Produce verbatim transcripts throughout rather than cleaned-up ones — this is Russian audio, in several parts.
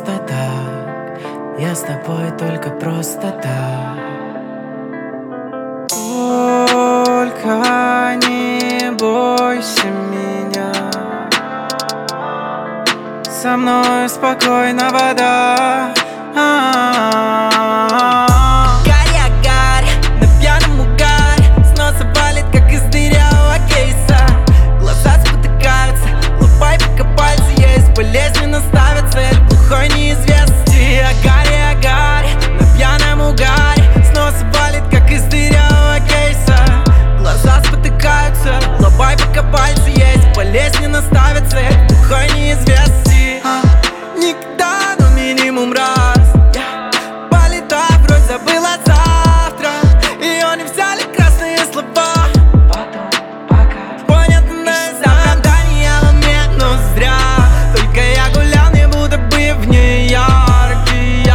просто так. Я с тобой только просто так. Только не бойся меня, со мной спокойно вода. Гарь, гарь, на пьяном угаре, с носа валит, как из дырявого кейса. Глаза спотыкаются, лупай пока пальцы есть, болезненно ставят цель глухой неизвестности. Гарь, гарь, на пьяном угаре, с носа валит, как из дырявого кейса. Глаза спотыкаются, лупай пока пальцы есть, болезненно ставят цель глухой неизвестности. Никогда, но минимум раз полетав, вроде забыла завтра. Ее не взяли красные слова, Потом, пока понятное оправдание во мне, но зря. Только я гулял, не будто бы в Нью-Йорке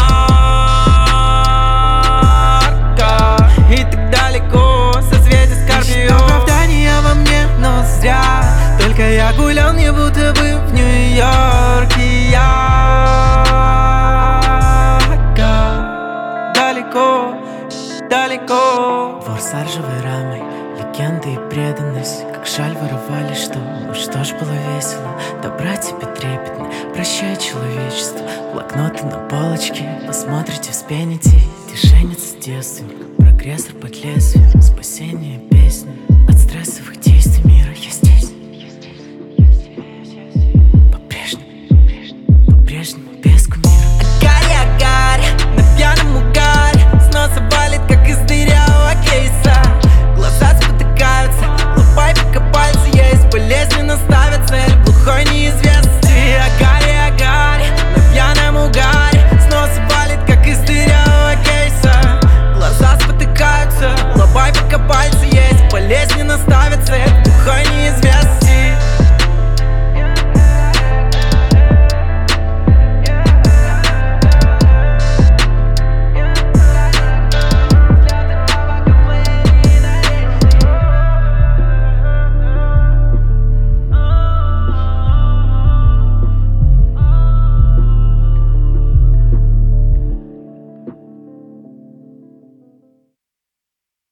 ярко. И так далеко, созвездие Скорпион. Оправдание во мне, но зря. Только я гулял, не будто бы в Нью-Йорке ярко. Далеко, далеко. двор с ржавой рамой, легенды и преданность. Как жаль воровали, что, ну что ж было весело. Добра тебе трепетно, прощай человечество. Блокноты на полочке, посмотрите, вспените. Тишенец девственник, прогрессор под лезвием, спасение песни.